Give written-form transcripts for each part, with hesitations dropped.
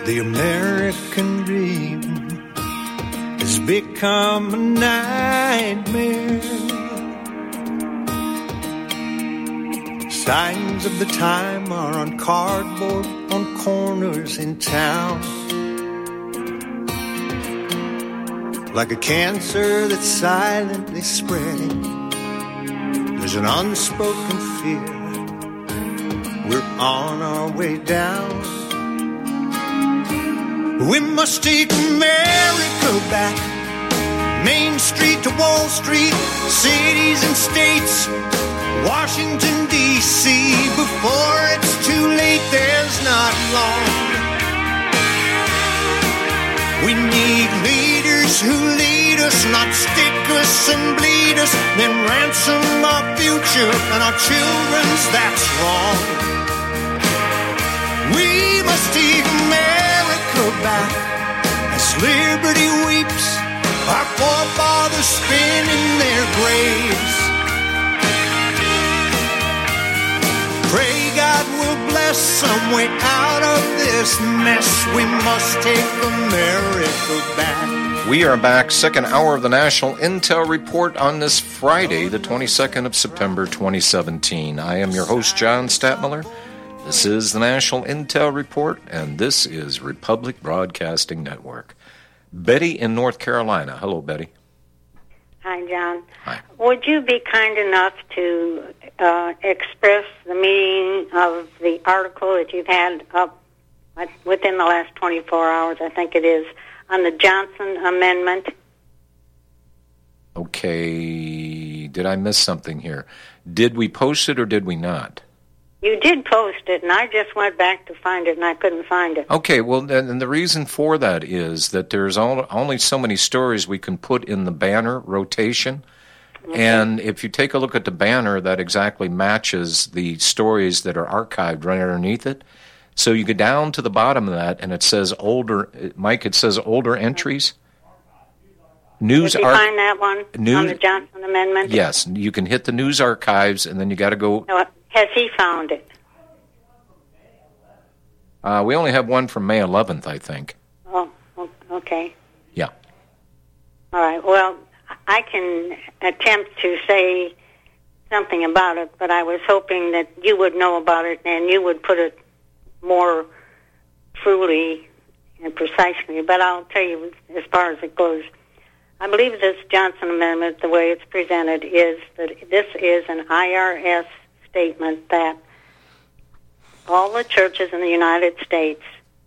The American dream has become a nightmare. Signs of the time are on cardboard on corners in town. Like a cancer that's silently spreading, there's an unspoken fear. We're on our way down. We must take America back. Main Street to Wall Street, cities and states, Washington, D.C. Before it's too late, there's not long. We need leaders who lead us, not stick us and bleed us, then ransom our future and our children's, that's wrong. We must take America back as liberty weeps, our forefathers spin in their graves. Pray God will bless some way out of this mess. We must take America back. We are back, second hour of the National Intel Report on this Friday, the 22nd of September, 2017. I am your host, John Statmiller. This is the National Intel Report, and this is Republic Broadcasting Network. Betty in North Carolina. Hello, Betty. Hi, John. Hi. Would you be kind enough to express the meaning of the article that you've had up within the last 24 hours, I think it is, on the Johnson Amendment? Okay. Did I miss something here? Did we post it or did we not? You did post it, and I just went back to find it, and I couldn't find it. Okay, well, and the reason for that is that there's only so many stories we can put in the banner rotation. Okay. And if you take a look at the banner, that exactly matches the stories that are archived right underneath it. So you go down to the bottom of that, and it says older, Mike, it says older entries. News Did you find that one on the Johnson Amendment? Yes, you can hit the news archives, and then you got to go... No, has he found it? We only have one from May 11th, I think. Oh, okay. Yeah. All right. Well, I can attempt to say something about it, but I was hoping that you would know about it and you would put it more truly and precisely. But I'll tell you as far as it goes. I believe this Johnson Amendment, the way it's presented, is that this is an IRS statement that all the churches in the United States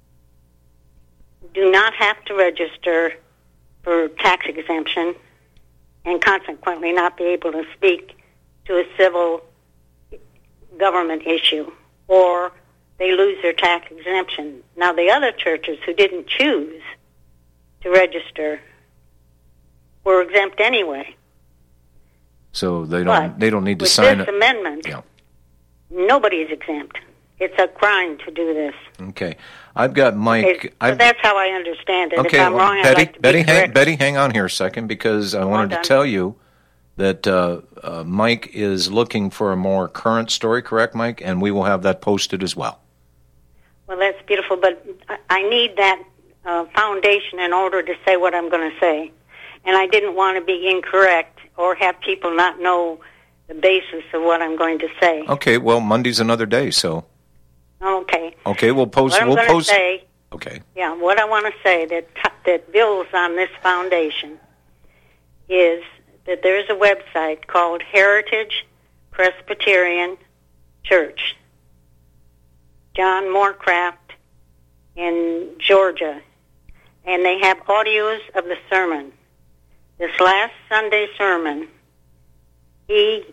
do not have to register for tax exemption and consequently not be able to speak to a civil government issue, or they lose their tax exemption. Now, the other churches who didn't choose to register were exempt anyway. So they don't need to sign it. With this amendment, nobody is exempt. It's a crime to do this. Okay. I've got Mike. Okay, so that's how I understand it. Okay, if I'm wrong, I'd like to be correct. Betty, hang on here a second, because I wanted to tell you that Mike is looking for a more current story, correct, Mike? And we will have that posted as well. Well, that's beautiful, but I need that foundation in order to say what I'm going to say. And I didn't want to be incorrect or have people not know the basis of what I'm going to say. Okay, well, Monday's another day, so... Okay. Okay, we'll post... What I'm going to say... Okay. Yeah, what I want to say that builds on this foundation is that there's a website called Heritage Presbyterian Church. John Moorcraft in Georgia. And they have audios of the sermon. This last Sunday sermon, he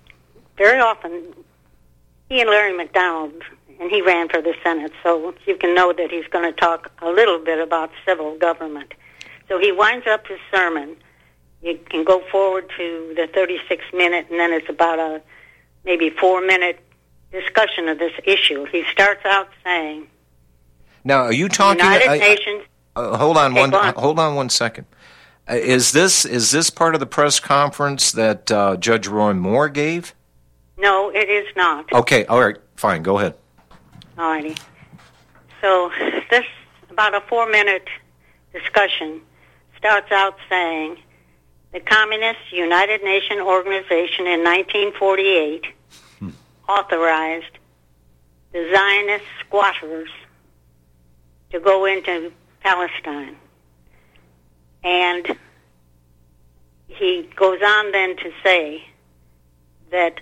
and Larry McDonald, and he ran for the Senate, so you can know that he's going to talk a little bit about civil government. So he winds up his sermon. You can go forward to the 36-minute, and then it's about a maybe 4-minute discussion of this issue. He starts out saying, "Now, are you talking? United Nations." Hold on one second. Is this part of the press conference that Judge Roy Moore gave? No, it is not. Okay, all right, fine, go ahead. All righty. So this about a 4-minute discussion, starts out saying, the Communist United Nations Organization in 1948 authorized the Zionist squatters to go into Palestine. And he goes on then to say that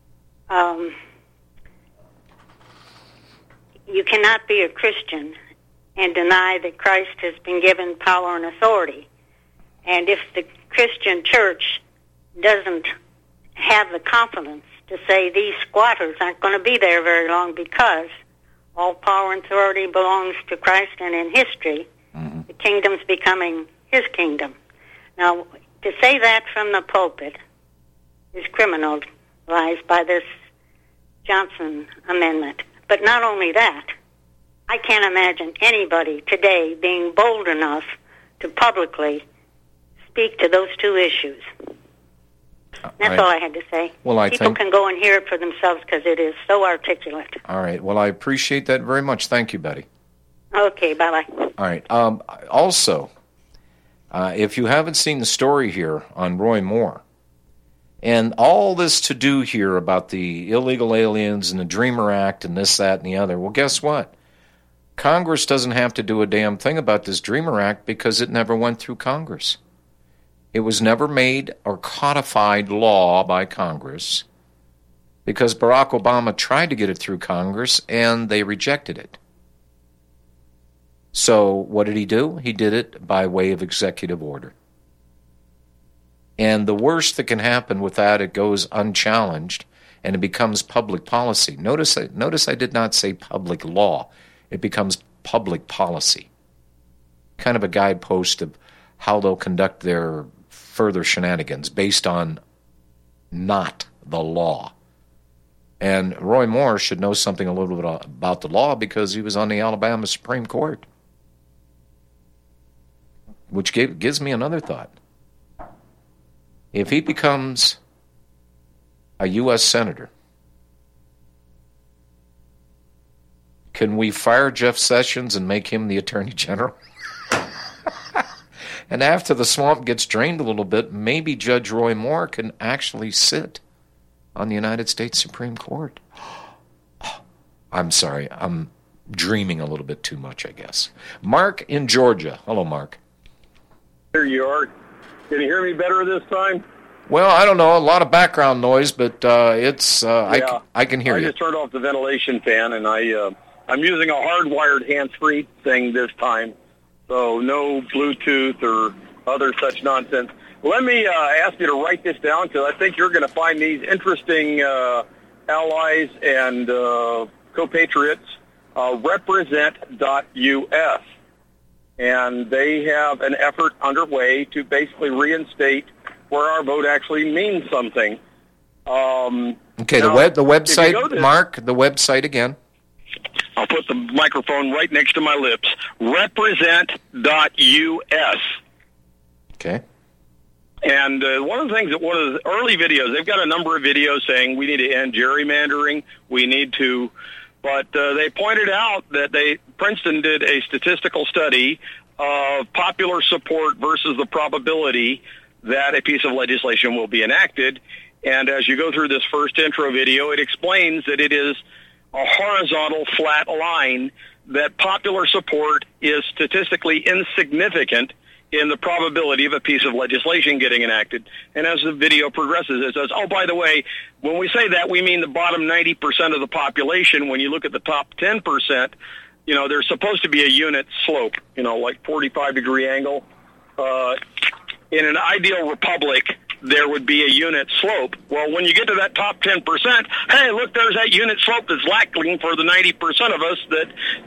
you cannot be a Christian and deny that Christ has been given power and authority. And if the Christian church doesn't have the confidence to say these squatters aren't going to be there very long because all power and authority belongs to Christ, and in history, the kingdom's becoming his kingdom. Now, to say that from the pulpit is criminalized by this Johnson Amendment. But not only that, I can't imagine anybody today being bold enough to publicly speak to those two issues. That's all I had to say. Well, People can go and hear it for themselves because it is so articulate. All right. Well, I appreciate that very much. Thank you, Betty. Okay, bye-bye. All right. Also, if you haven't seen the story here on Roy Moore, and all this to do here about the illegal aliens and the Dreamer Act and this, that, and the other, well, guess what? Congress doesn't have to do a damn thing about this Dreamer Act because it never went through Congress. It was never made or codified law by Congress because Barack Obama tried to get it through Congress and they rejected it. So what did he do? He did it by way of executive order. And the worst that can happen with that, it goes unchallenged and it becomes public policy. Notice I did not say public law. It becomes public policy. Kind of a guidepost of how they'll conduct their further shenanigans based on not the law. And Roy Moore should know something a little bit about the law because he was on the Alabama Supreme Court. Which gives me another thought. If he becomes a U.S. Senator, can we fire Jeff Sessions and make him the Attorney General? And after the swamp gets drained a little bit, maybe Judge Roy Moore can actually sit on the United States Supreme Court. I'm sorry, I'm dreaming a little bit too much, I guess. Mark in Georgia. Hello, Mark. Here you are. Can you hear me better this time? Well, I don't know. A lot of background noise, but it's I can hear you. I just turned off the ventilation fan, and I'm using a hardwired hands-free thing this time, so no Bluetooth or other such nonsense. Let me ask you to write this down because I think you're going to find these interesting allies and compatriots. Represent.us. And they have an effort underway to basically reinstate where our vote actually means something. Okay, now, the website, Mark, the website again. I'll put the microphone right next to my lips. Represent.us. Okay. And one of the things that one of the early videos, they've got a number of videos saying we need to end gerrymandering, we need to... But they pointed out that Princeton did a statistical study of popular support versus the probability that a piece of legislation will be enacted. And as you go through this first intro video, it explains that it is a horizontal flat line, that popular support is statistically insignificant in the probability of a piece of legislation getting enacted. And as the video progresses, it says, oh, by the way, when we say that, we mean the bottom 90% of the population. When you look at the top 10%, you know, there's supposed to be a unit slope, you know, like 45-degree angle. In an ideal republic, there would be a unit slope. Well, when you get to that top 10%, hey, look, there's that unit slope that's lacking for the 90% of us that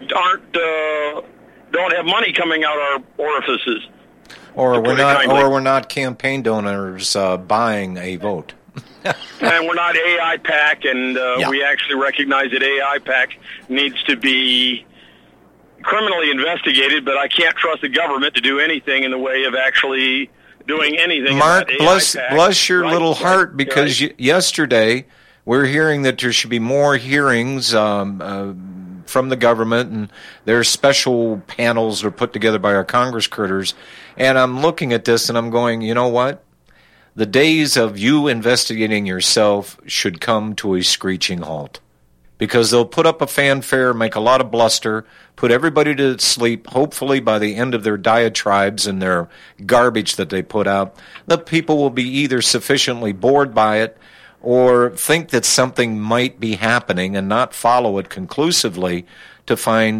don't have money coming out our orifices. Or we're not campaign donors buying a vote. And we're not AIPAC, and we actually recognize that AIPAC needs to be criminally investigated, but I can't trust the government to do anything in the way of actually doing anything. Mark, bless your little heart, because yesterday we're hearing that there should be more hearings from the government, and their special panels are put together by our Congress critters. And I'm looking at this, and I'm going, you know what? The days of you investigating yourself should come to a screeching halt. Because they'll put up a fanfare, make a lot of bluster, put everybody to sleep. Hopefully by the end of their diatribes and their garbage that they put out, the people will be either sufficiently bored by it or think that something might be happening and not follow it conclusively to find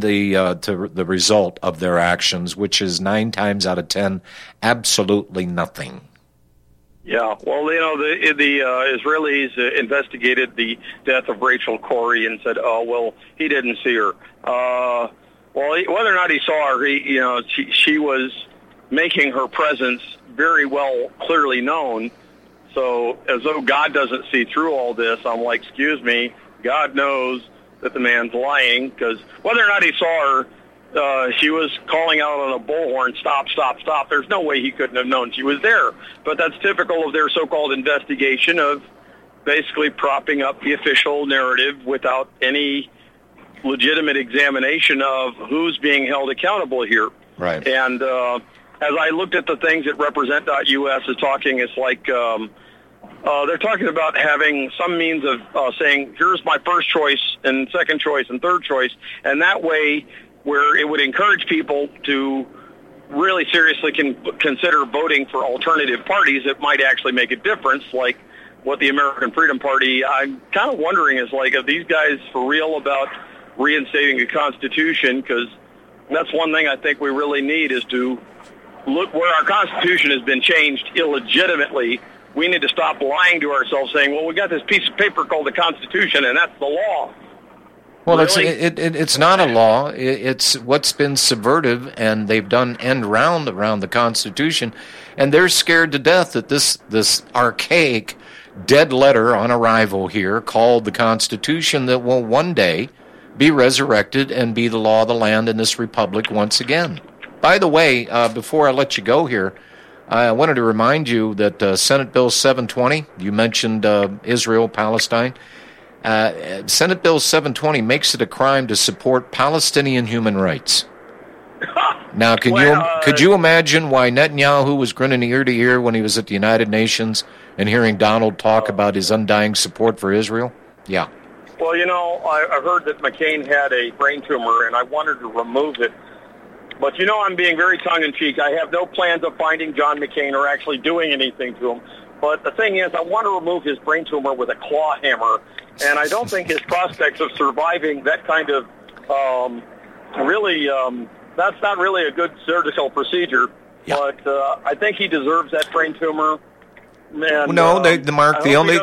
the result of their actions, which is 9 times out of 10 absolutely nothing. Yeah, well, the Israelis investigated the death of Rachel Corrie and said, "Oh, well, he didn't see her." Well, whether or not he saw her, she was making her presence very well, clearly known. So, as though God doesn't see through all this, I'm like, excuse me, God knows that the man's lying, because whether or not he saw her, she was calling out on a bullhorn, stop, stop, stop. There's no way he couldn't have known she was there. But that's typical of their so-called investigation of basically propping up the official narrative without any legitimate examination of who's being held accountable here. Right. And as I looked at the things that Represent.us is talking, it's like they're talking about having some means of saying, here's my first choice and second choice and third choice, and that way where it would encourage people to really seriously consider voting for alternative parties that might actually make a difference, like what the American Freedom Party, I'm kind of wondering is like, are these guys for real about reinstating the Constitution? Because that's one thing I think we really need is to look where our Constitution has been changed illegitimately. We need to stop lying to ourselves saying, well, we got this piece of paper called the Constitution, and that's the law. Well, really? it's not a law. It's what's been subvertive, and they've done end round around the Constitution, and they're scared to death that this archaic dead letter on arrival here called the Constitution that will one day be resurrected and be the law of the land in this republic once again. By the way, before I let you go here, I wanted to remind you that Senate Bill 720, you mentioned Israel, Palestine. Senate Bill 720 makes it a crime to support Palestinian human rights. Now, could you imagine why Netanyahu was grinning ear to ear when he was at the United Nations and hearing Donald talk about his undying support for Israel? Yeah. Well, I heard that McCain had a brain tumor, and I wanted to remove it. But, I'm being very tongue-in-cheek. I have no plans of finding John McCain or actually doing anything to him. But the thing is, I want to remove his brain tumor with a claw hammer, and I don't think his prospects of surviving that kind of that's not really a good surgical procedure. Yeah. But I think he deserves that brain tumor. And, no, Mark. The only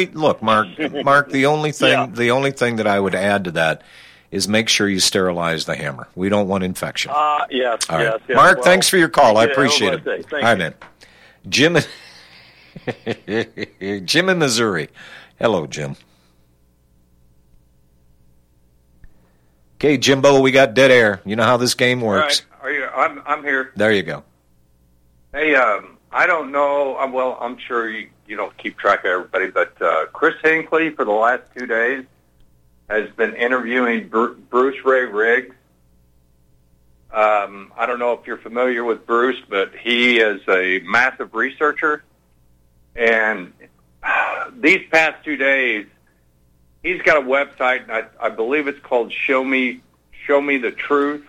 thing that I would add to that is make sure you sterilize the hammer. We don't want infection. Yes. All right. Yes. Mark, thanks for your call. I appreciate it. Thank All right, man. Jim in Missouri. Hello, Jim. Okay, Jimbo, we got dead air. You know how this game works. All right. I'm here. There you go. Hey, I don't know. Well, I'm sure you don't keep track of everybody, but Chris Hinckley for the last 2 days has been interviewing Bruce Ray Riggs. I don't know if you're familiar with Bruce, but he is a massive researcher. And these past 2 days, he's got a website, and I believe it's called Show Me the Truth.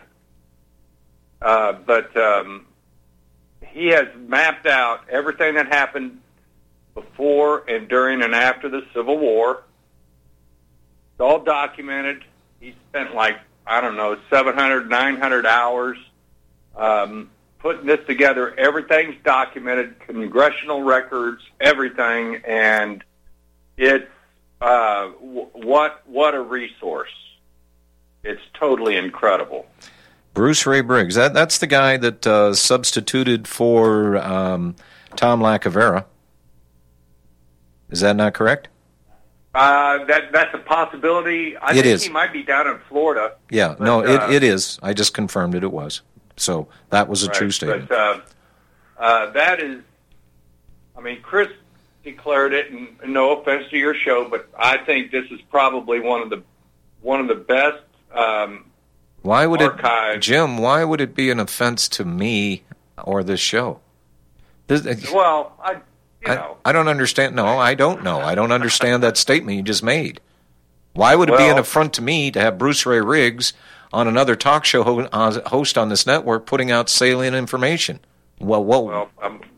But he has mapped out everything that happened before and during and after the Civil War. It's all documented. He spent 700, 900 hours putting this together. Everything's documented, congressional records, everything, and it's what a resource. It's totally incredible. Bruce Ray Briggs. That's the guy that substituted for Tom Lacavera. Is that not correct? That's a possibility. I think he might be down in Florida. Yeah, but, it is. I just confirmed it was. So that was a true statement. But that is, Chris declared it, and no offense to your show, but I think this is probably one of the best Why would archived. Jim, why would it be an offense to me or this show? Well, I don't understand. No, I don't know. I don't understand that statement you just made. Why would it be an affront to me to have Bruce Ray Riggs on another talk show host on this network putting out salient information? What?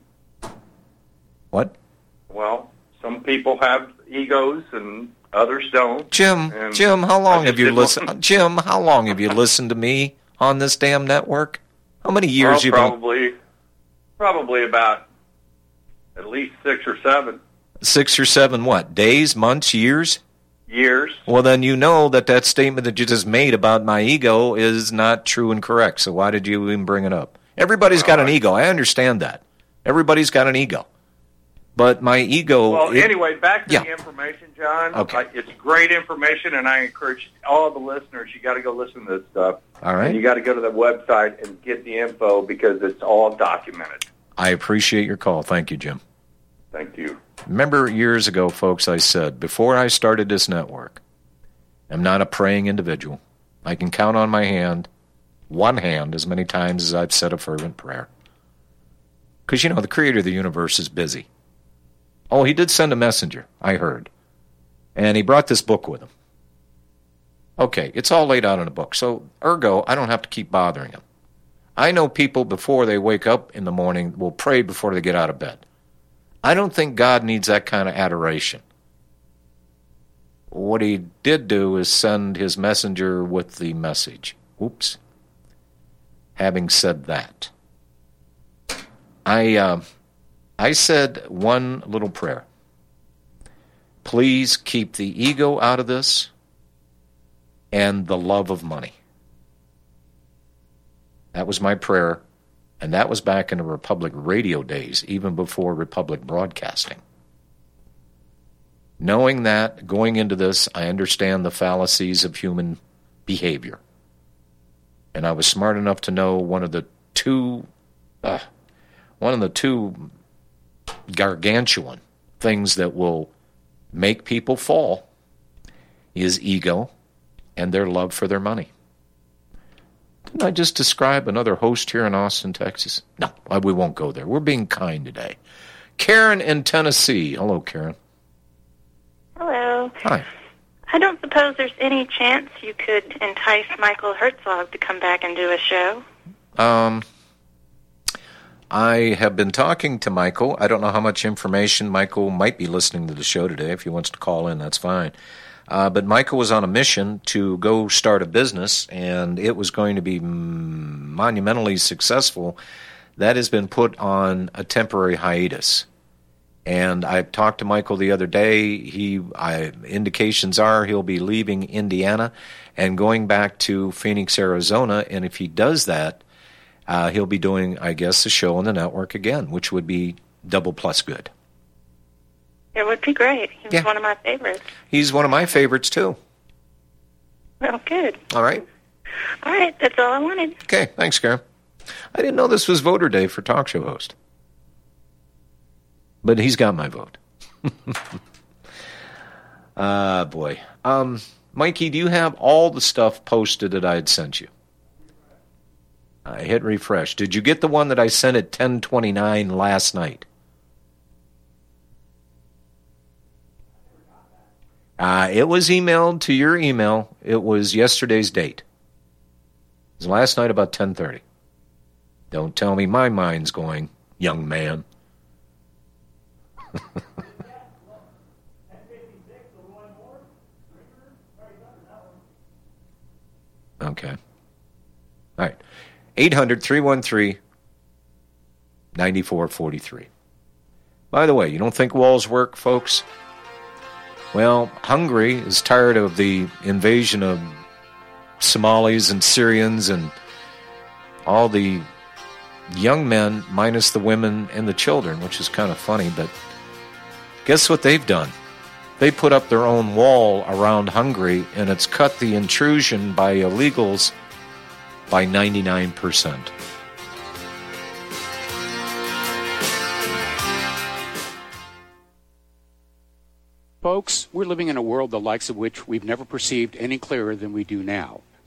Well, some people have egos and others don't. Jim, how long have you listened? Jim, how long have you listened to me on this damn network? How many years you've been? Probably about at least 6 or 7. 6 or 7 what? Days, months, years? Years. Well, then you know that statement that you just made about my ego is not true and correct. So why did you even bring it up? Everybody's got an ego. I understand that. Everybody's got an ego. But my ego... Well, anyway, back to the information, John. Okay. It's great information, and I encourage all the listeners, you got to go listen to this stuff. All right. And you got to go to the website and get the info because it's all documented. I appreciate your call. Thank you, Jim. Thank you. Remember years ago, folks, I said, before I started this network, I'm not a praying individual. I can count on my hand, one hand, as many times as I've said a fervent prayer. Because, the creator of the universe is busy. Oh, he did send a messenger, I heard. And he brought this book with him. Okay, it's all laid out in a book. So, ergo, I don't have to keep bothering him. I know people, before they wake up in the morning, will pray before they get out of bed. I don't think God needs that kind of adoration. What he did do is send his messenger with the message. Oops. Having said that, I said one little prayer. Please keep the ego out of this and the love of money. That was my prayer, and that was back in the Republic radio days, even before Republic broadcasting. Knowing that, going into this, I understand the fallacies of human behavior. And I was smart enough to know one of the two gargantuan things that will make people fall is ego and their love for their money. Didn't I just describe another host here in Austin, Texas? No, we won't go there. We're being kind today. Karen in Tennessee. Hello, Karen. Hello. Hi. I don't suppose there's any chance you could entice Michael Herzog to come back and do a show? I have been talking to Michael. I don't know how much information. Michael might be listening to the show today. If he wants to call in, that's fine. But Michael was on a mission to go start a business, and it was going to be monumentally successful. That has been put on a temporary hiatus. And I talked to Michael the other day. Indications are he'll be leaving Indiana and going back to Phoenix, Arizona. And if he does that, he'll be doing, I guess, a show on the network again, which would be double plus good. It would be great. He's one of my favorites. He's one of my favorites, too. Well, good. All right. All right, that's all I wanted. Okay, thanks, Karen. I didn't know this was voter day for talk show host. But he's got my vote. Boy. Mikey, do you have all the stuff posted that I had sent you? I hit refresh. Did you get the one that I sent at 10:29 last night? It was emailed to your email. It was yesterday's date. It was last night about 10:30. Don't tell me my mind's going, young man. Okay. All right. 800-313-9443. By the way, you don't think walls work, folks? Well, Hungary is tired of the invasion of Somalis and Syrians and all the young men minus the women and the children, which is kind of funny, but guess what they've done? They put up their own wall around Hungary, and it's cut the intrusion by illegals by 99%. Folks, we're living in a world the likes of which we've never perceived any clearer than we do now.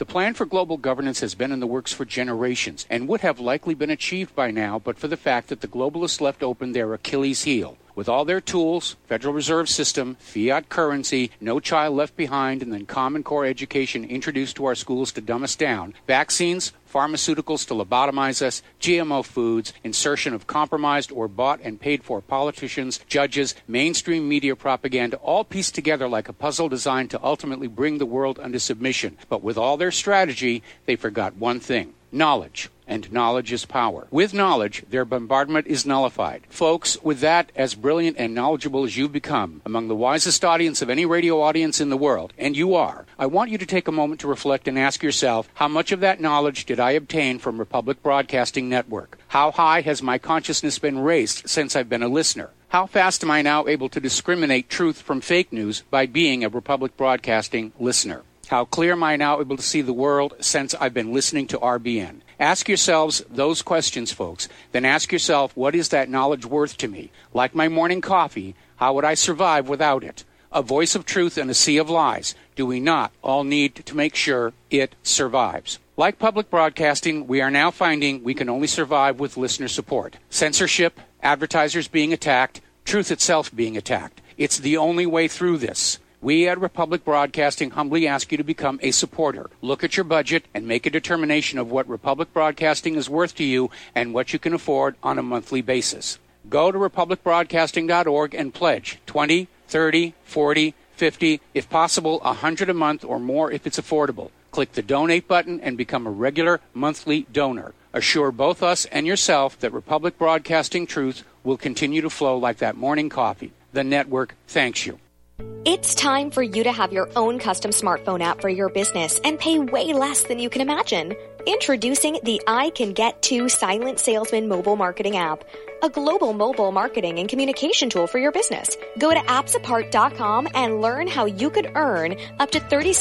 The plan for global governance has been in the works for generations and would have likely been achieved by now but for the fact that the globalists left open their Achilles heel. With all their tools, Federal Reserve System, fiat currency, no child left behind, and then Common Core education introduced to our schools to dumb us down, vaccines, pharmaceuticals to lobotomize us, GMO foods, insertion of compromised or bought and paid for politicians, judges, mainstream media propaganda, all pieced together like a puzzle designed to ultimately bring the world under submission. But with all their strategy, they forgot one thing: knowledge. And knowledge is power. With knowledge, their bombardment is nullified. Folks, with that, as brilliant and knowledgeable as you've become, among the wisest audience of any radio audience in the world, and you are, I want you to take a moment to reflect and ask yourself, how much of that knowledge did I obtain from Republic Broadcasting Network? How high has my consciousness been raised since I've been a listener? How fast am I now able to discriminate truth from fake news by being a Republic Broadcasting listener? How clear am I now able to see the world since I've been listening to RBN? Ask yourselves those questions, folks. Then ask yourself, what is that knowledge worth to me? Like my morning coffee, how would I survive without it? A voice of truth in a sea of lies. Do we not all need to make sure it survives? Like public broadcasting, we are now finding we can only survive with listener support. Censorship, advertisers being attacked, truth itself being attacked. It's the only way through this. We at Republic Broadcasting humbly ask you to become a supporter. Look at your budget and make a determination of what Republic Broadcasting is worth to you and what you can afford on a monthly basis. Go to republicbroadcasting.org and pledge $20, $30, $40, $50, if possible, $100 a month or more if it's affordable. Click the donate button and become a regular monthly donor. Assure both us and yourself that Republic Broadcasting truth will continue to flow like that morning coffee. The network thanks you. It's time for you to have your own custom smartphone app for your business and pay way less than you can imagine. Introducing the I Can Get To Silent Salesman mobile marketing app, a global mobile marketing and communication tool for your business. Go to appsapart.com and learn how you could earn up to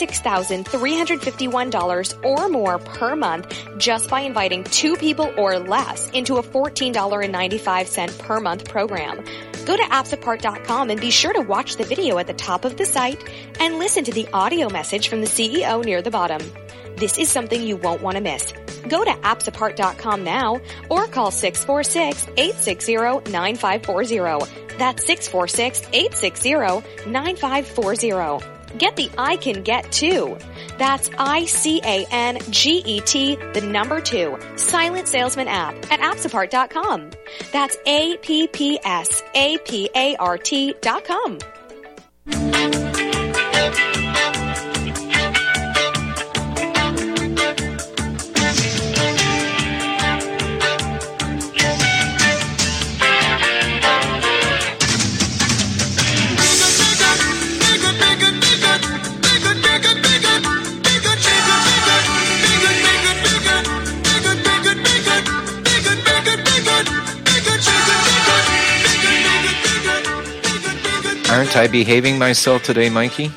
$36,351 or more per month just by inviting 2 people or less into a $14.95 per month program. Go to appsapart.com and be sure to watch the video at the top of the site and listen to the audio message from the CEO near the bottom. This is something you won't want to miss. Go to appsapart.com now or call 646-860-9540. That's 646-860-9540. Get the I Can Get To. That's ICANGET, the number 2, Silent Salesman app at appsapart.com. That's APPSAPART.com. Aren't I behaving myself today, Mikey?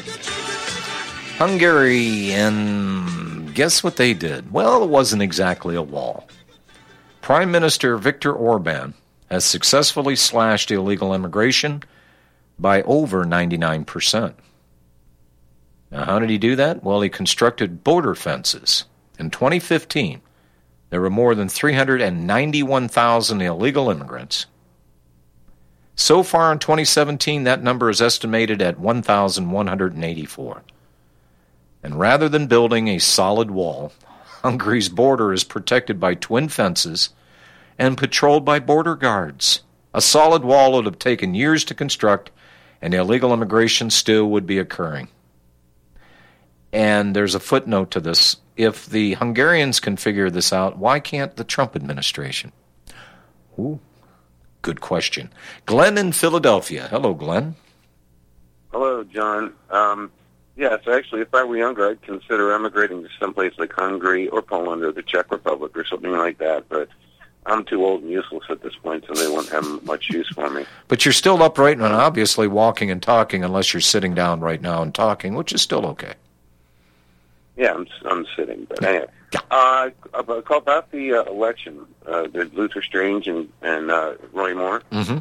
Hungary, and guess what they did? Well, it wasn't exactly a wall. Prime Minister Viktor Orban has successfully slashed illegal immigration by over 99%. Now, how did he do that? Well, he constructed border fences. In 2015, there were more than 391,000 illegal immigrants. So far in 2017, that number is estimated at 1,184. And rather than building a solid wall, Hungary's border is protected by twin fences and patrolled by border guards. A solid wall would have taken years to construct, and illegal immigration still would be occurring. And there's a footnote to this. If the Hungarians can figure this out, why can't the Trump administration? Ooh. Good question. Glenn in Philadelphia. Hello, Glenn. Hello, John. Yes, actually, if I were younger, I'd consider emigrating to someplace like Hungary or Poland or the Czech Republic or something like that. But I'm too old and useless at this point, so they won't have much use for me. But you're still upright and obviously walking and talking, unless you're sitting down right now and talking, which is still okay. Yeah, I'm sitting. But anyway, about the election, the Luther Strange and Roy Moore. Mm-hmm.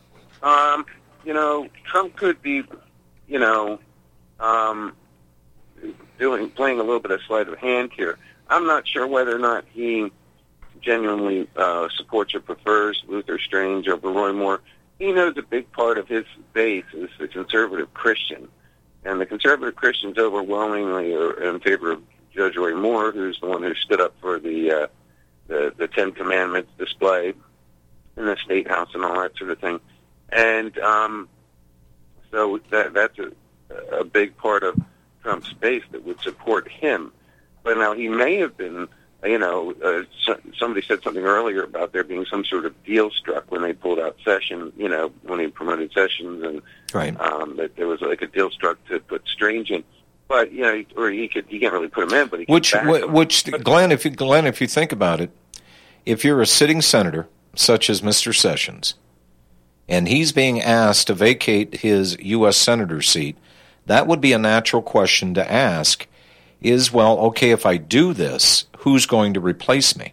Trump could be, playing a little bit of sleight of hand here. I'm not sure whether or not he genuinely supports or prefers Luther Strange over Roy Moore. He knows a big part of his base is the conservative Christian, and the conservative Christians overwhelmingly are in favor of Judge Roy Moore, who's the one who stood up for the Ten Commandments display in the State House and all that sort of thing. And so that's a big part of Trump's base that would support him. But now he may have been, somebody said something earlier about there being some sort of deal struck when they pulled out Sessions, when he promoted Sessions, and right. That there was like a deal struck to put Strange in. But or he can't really put him in, but he could Glenn, if you think about it, if you're a sitting senator such as Mr. Sessions, and he's being asked to vacate his U.S. senator seat, that would be a natural question to ask. Is, well, okay, if I do this, who's going to replace me?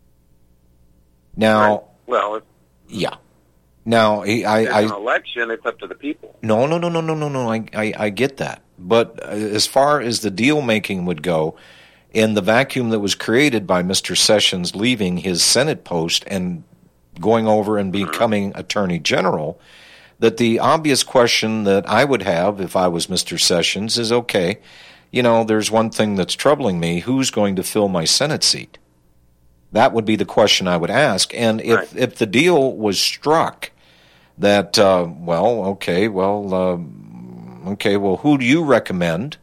Now, right. Well, yeah. Now, an election, it's up to the people. No. I get that. But as far as the deal-making would go, in the vacuum that was created by Mr. Sessions leaving his Senate post and going over and becoming Attorney General, that the obvious question that I would have if I was Mr. Sessions is, okay, there's one thing that's troubling me. Who's going to fill my Senate seat? That would be the question I would ask. And if the deal was struck that, who do you recommend?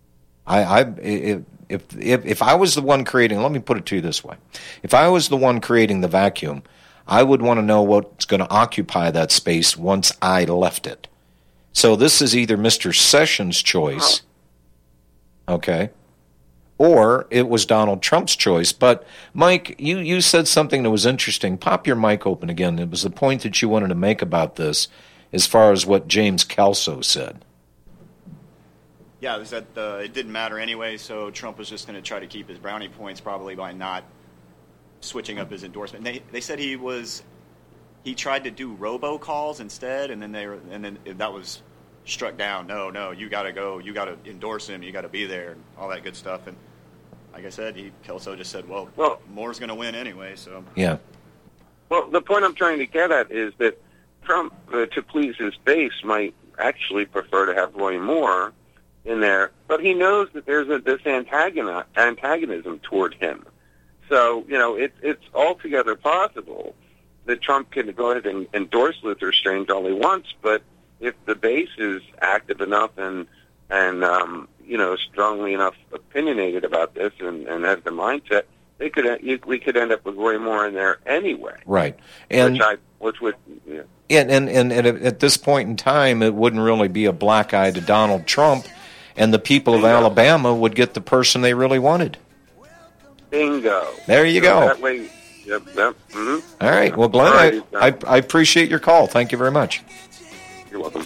If I was the one creating, let me put it to you this way. If I was the one creating the vacuum, I would want to know what's going to occupy that space once I left it. So this is either Mr. Sessions' choice, okay, or it was Donald Trump's choice. But, Mike, you said something that was interesting. Pop your mic open again. It was the point that you wanted to make about this as far as what James Kelso said. Yeah, it was that it didn't matter anyway, so Trump was just going to try to keep his brownie points probably by not switching up his endorsement. They said he tried to do robocalls instead, and then that was struck down. No, you got to go. You got to endorse him. You got to be there, and all that good stuff. And like I said, Kelso just said, well Moore's going to win anyway. So yeah. Well, the point I'm trying to get at is that Trump, to please his base, might actually prefer to have Roy Moore in there, but he knows that there's this antagonism toward him. So, it's altogether possible that Trump can go ahead and endorse Luther Strange all he wants, but if the base is active enough and strongly enough opinionated about this and has the mindset, we could end up with Roy Moore in there anyway. Right. And which would and at this point in time, it wouldn't really be a black eye to Donald Trump, and the people of Alabama would get the person they really wanted. Bingo. There you go. That way, yep. Mm-hmm. All right. Well, Glenn, I appreciate your call. Thank you very much. You're welcome.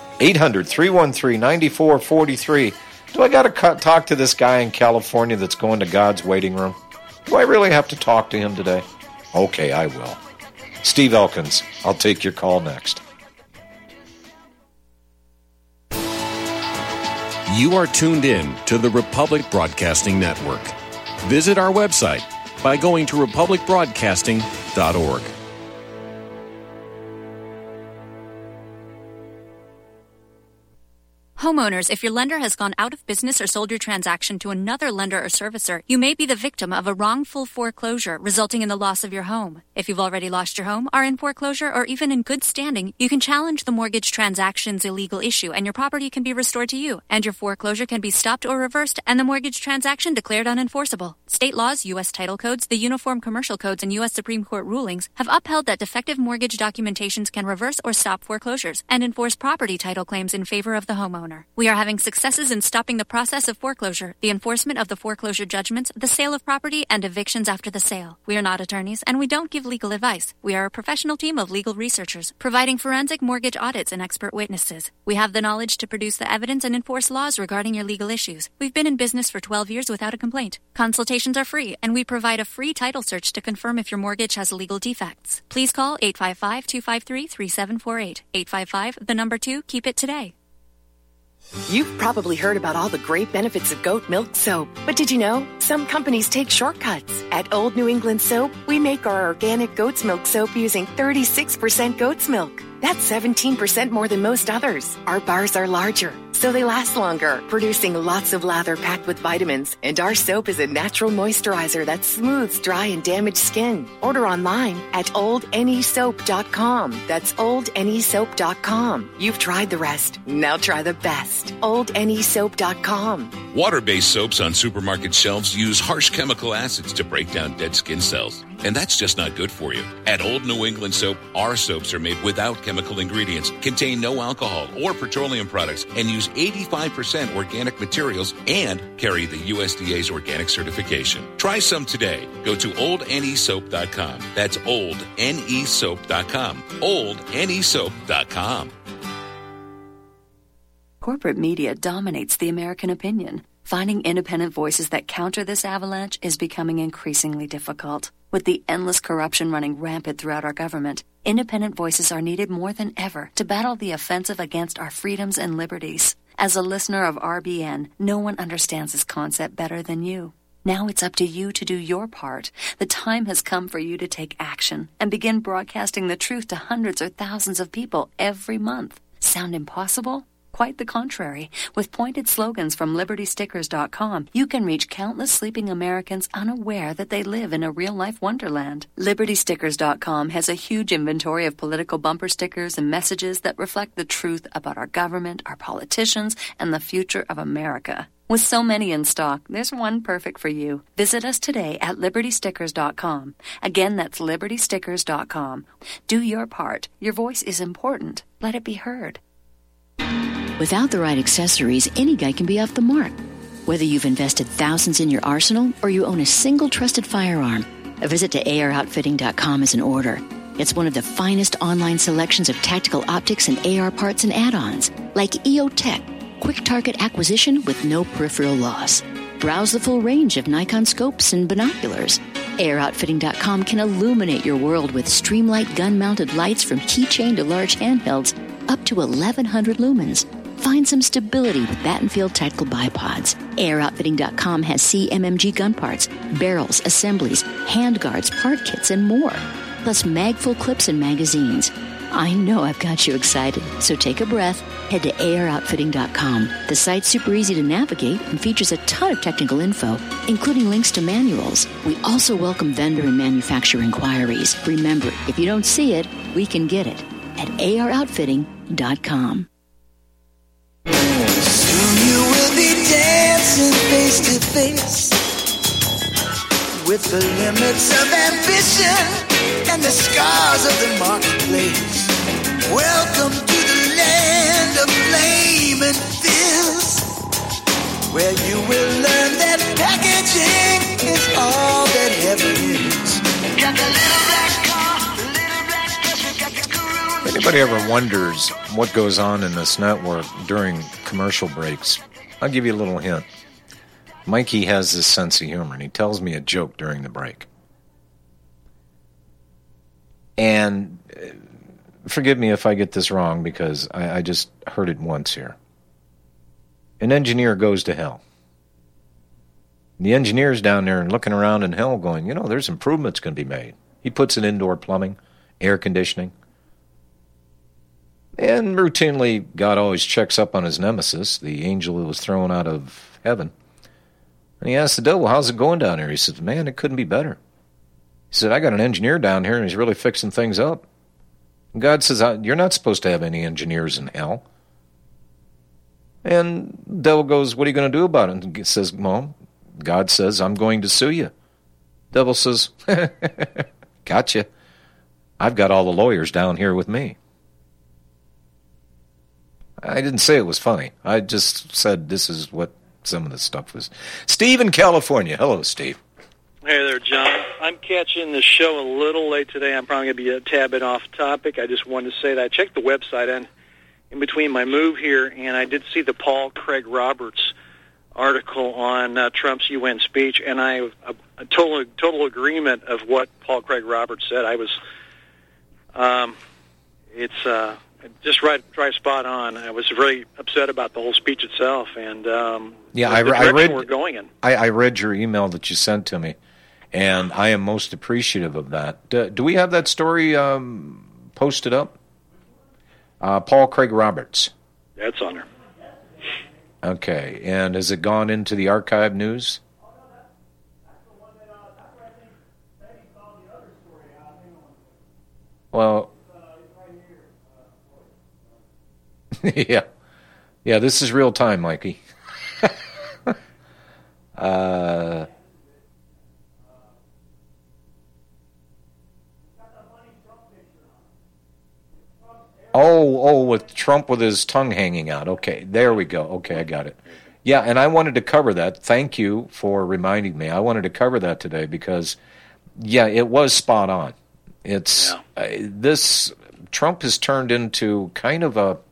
800-313-9443. Do I got to talk to this guy in California that's going to God's waiting room? Do I really have to talk to him today? Okay, I will. Steve Elkins, I'll take your call next. You are tuned in to the Republic Broadcasting Network. Visit our website by going to republicbroadcasting.org. Homeowners, if your lender has gone out of business or sold your transaction to another lender or servicer, you may be the victim of a wrongful foreclosure resulting in the loss of your home. If you've already lost your home, are in foreclosure, or even in good standing, you can challenge the mortgage transaction's illegal issue and your property can be restored to you, and your foreclosure can be stopped or reversed and the mortgage transaction declared unenforceable. State laws, U.S. title codes, the Uniform Commercial Codes, and U.S. Supreme Court rulings have upheld that defective mortgage documentations can reverse or stop foreclosures and enforce property title claims in favor of the homeowner. We are having successes in stopping the process of foreclosure, the enforcement of the foreclosure judgments, the sale of property, and evictions after the sale. We are not attorneys, and we don't give legal advice. We are a professional team of legal researchers, providing forensic mortgage audits and expert witnesses. We have the knowledge to produce the evidence and enforce laws regarding your legal issues. We've been in business for 12 years without a complaint. Consultations are free, and we provide a free title search to confirm if your mortgage has legal defects. Please call 855-253-3748. 855, the number 2, keep it today. You've probably heard about all the great benefits of goat milk soap, but did you know some companies take shortcuts? At Old New England Soap, we make our organic goat's milk soap using 36% goat's milk. That's 17% more than most others. Our bars are larger, so they last longer, producing lots of lather packed with vitamins. And our soap is a natural moisturizer that smooths dry and damaged skin. Order online at oldnesoap.com. That's oldnesoap.com. You've tried the rest. Now try the best. oldnesoap.com. Water-based soaps on supermarket shelves use harsh chemical acids to break down dead skin cells. And that's just not good for you. At Old New England Soap, our soaps are made without chemical ingredients, contain no alcohol or petroleum products, and use 85% organic materials and carry the USDA's organic certification. Try some today. Go to oldnesoap.com. That's oldnesoap.com. oldnesoap.com. Corporate media dominates the American opinion. Finding independent voices that counter this avalanche is becoming increasingly difficult. With the endless corruption running rampant throughout our government, independent voices are needed more than ever to battle the offensive against our freedoms and liberties. As a listener of RBN, no one understands this concept better than you. Now it's up to you to do your part. The time has come for you to take action and begin broadcasting the truth to hundreds or thousands of people every month. Sound impossible? Quite the contrary. With pointed slogans from LibertyStickers.com, you can reach countless sleeping Americans unaware that they live in a real-life wonderland. LibertyStickers.com has a huge inventory of political bumper stickers and messages that reflect the truth about our government, our politicians, and the future of America. With so many in stock, there's one perfect for you. Visit us today at LibertyStickers.com. Again, that's LibertyStickers.com. Do your part. Your voice is important. Let it be heard. Without the right accessories, any guy can be off the mark. Whether you've invested thousands in your arsenal or you own a single trusted firearm, a visit to AROutfitting.com is in order. It's one of the finest online selections of tactical optics and AR parts and add-ons, like EOTech, quick target acquisition with no peripheral loss. Browse the full range of Nikon scopes and binoculars. AROutfitting.com can illuminate your world with Streamlight gun-mounted lights from keychain to large handhelds, up to 1,100 lumens. Find some stability with Battenfield Tactical Bipods. AirOutfitting.com has CMMG gun parts, barrels, assemblies, handguards, part kits, and more. Plus mag-full clips and magazines. I know I've got you excited, so take a breath. Head to AirOutfitting.com. The site's super easy to navigate and features a ton of technical info, including links to manuals. We also welcome vendor and manufacturer inquiries. Remember, if you don't see it, we can get it at AirOutfitting.com. Soon you will be dancing face to face with the limits of ambition and the scars of the marketplace. Welcome to the land of flame and fizz, where you will learn that packaging is all that heaven is. Got the little black car, the little black dress, got the guru. Anybody ever wonders what goes on in this network during commercial breaks? I'll give you a little hint. Mikey has this sense of humor, and he tells me a joke during the break. And forgive me if I get this wrong, because I just heard it once here. An engineer goes to hell. The engineer's down there and looking around in hell going, there's improvements going to be made. He puts in indoor plumbing, air conditioning. And routinely, God always checks up on his nemesis, the angel who was thrown out of heaven. And he asks the devil, how's it going down here? He says, man, it couldn't be better. He said, I got an engineer down here, and he's really fixing things up. And God says, you're not supposed to have any engineers in hell. And the devil goes, what are you going to do about it? And he says, well, God says, I'm going to sue you. Devil says, gotcha. I've got all the lawyers down here with me. I didn't say it was funny. I just said this is what some of the stuff was. Steve in California. Hello, Steve. Hey there, John. I'm catching the show a little late today. I'm probably going to be a tad bit off topic. I just wanted to say that I checked the website in between my move here, and I did see the Paul Craig Roberts article on Trump's UN speech, and I have a total agreement of what Paul Craig Roberts said. just right spot on. I was very upset about the whole speech itself, and the I direction read we're going in. I read your email that you sent to me, and I am most appreciative of that. Do we have that story posted up? Paul Craig Roberts. That's on there. Okay, and has it gone into the archive news? Well, yeah, this is real time, Mikey. With Trump with his tongue hanging out. Okay, there we go. Okay, I got it. Yeah, and I wanted to cover that. Thank you for reminding me. I wanted to cover that today because, it was spot on. It's this Trump has turned into kind of a,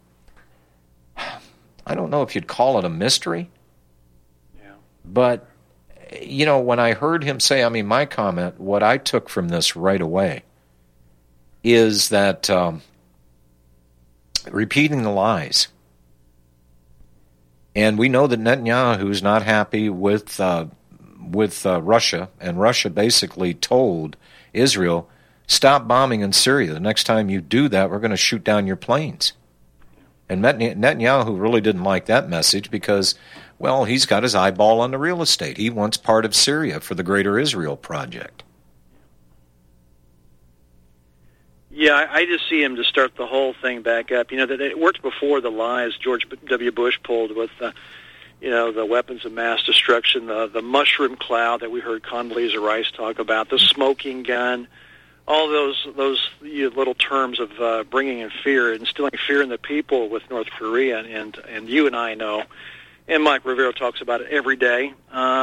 I don't know if you'd call it a mystery. Yeah. But, when I heard him say, my comment, what I took from this right away is that repeating the lies. And we know that Netanyahu is not happy with Russia, and Russia basically told Israel, stop bombing in Syria. The next time you do that, we're going to shoot down your planes. And Netanyahu really didn't like that message because, he's got his eyeball on the real estate. He wants part of Syria for the Greater Israel Project. Yeah, I just see him to start the whole thing back up. That it worked before the lies George W. Bush pulled with, the weapons of mass destruction, the mushroom cloud that we heard Condoleezza Rice talk about, the smoking gun, all those little terms of bringing in fear, instilling fear in the people with North Korea, and you and I know, and Mike Rivero talks about it every day.